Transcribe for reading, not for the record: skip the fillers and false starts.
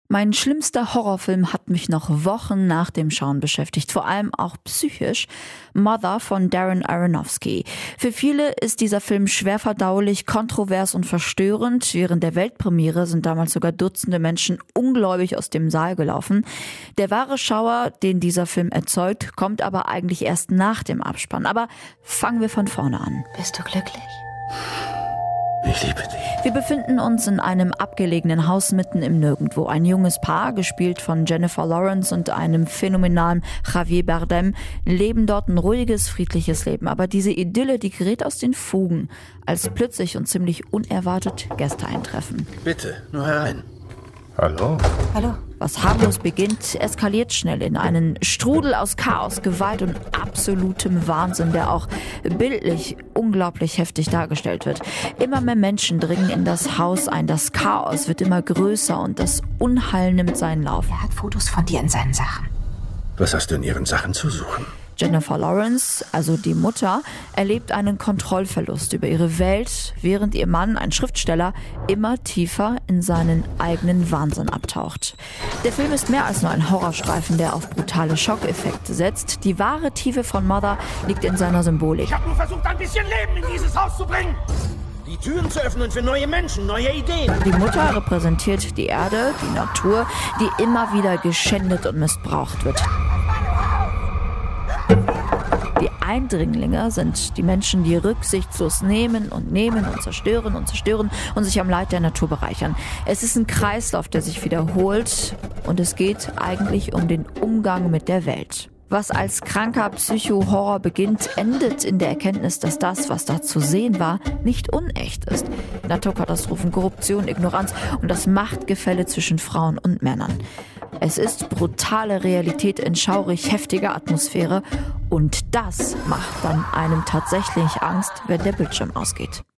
Mein schlimmster Horrorfilm hat mich noch Wochen nach dem Schauen beschäftigt, vor allem auch psychisch. Mother von Darren Aronofsky. Für viele ist dieser Film schwer verdaulich, kontrovers und verstörend. Während der Weltpremiere sind damals sogar Dutzende Menschen ungläubig aus dem Saal gelaufen. Der wahre Schauer, den dieser Film erzeugt, kommt aber eigentlich erst nach dem Abspann. Aber fangen wir von vorne an. Bist du glücklich? Ich liebe dich. Wir befinden uns in einem abgelegenen Haus mitten im Nirgendwo. Ein junges Paar, gespielt von Jennifer Lawrence und einem phänomenalen Javier Bardem, leben dort ein ruhiges, friedliches Leben. Aber diese Idylle, die gerät aus den Fugen, als plötzlich und ziemlich unerwartet Gäste eintreffen. Bitte, nur herein. Hallo? Was harmlos beginnt, eskaliert schnell in einen Strudel aus Chaos, Gewalt und absolutem Wahnsinn, der auch bildlich unglaublich heftig dargestellt wird. Immer mehr Menschen dringen in das Haus ein, das Chaos wird immer größer und das Unheil nimmt seinen Lauf. Er hat Fotos von dir in seinen Sachen. Was hast du in ihren Sachen zu suchen? Jennifer Lawrence, also die Mutter, erlebt einen Kontrollverlust über ihre Welt, während ihr Mann, ein Schriftsteller, immer tiefer in seinen eigenen Wahnsinn abtaucht. Der Film ist mehr als nur ein Horrorstreifen, der auf brutale Schockeffekte setzt. Die wahre Tiefe von Mother liegt in seiner Symbolik. Ich habe nur versucht, ein bisschen Leben in dieses Haus zu bringen. Die Türen zu öffnen für neue Menschen, neue Ideen. Die Mutter repräsentiert die Erde, die Natur, die immer wieder geschändet und missbraucht wird. Die Eindringlinge sind die Menschen, die rücksichtslos nehmen und zerstören und sich am Leid der Natur bereichern. Es ist ein Kreislauf, der sich wiederholt und es geht eigentlich um den Umgang mit der Welt. Was als kranker Psycho-Horror beginnt, endet in der Erkenntnis, dass das, was da zu sehen war, nicht unecht ist. Naturkatastrophen, Korruption, Ignoranz und das Machtgefälle zwischen Frauen und Männern. Es ist brutale Realität in schaurig heftiger Atmosphäre und das macht dann einem tatsächlich Angst, wenn der Bildschirm ausgeht.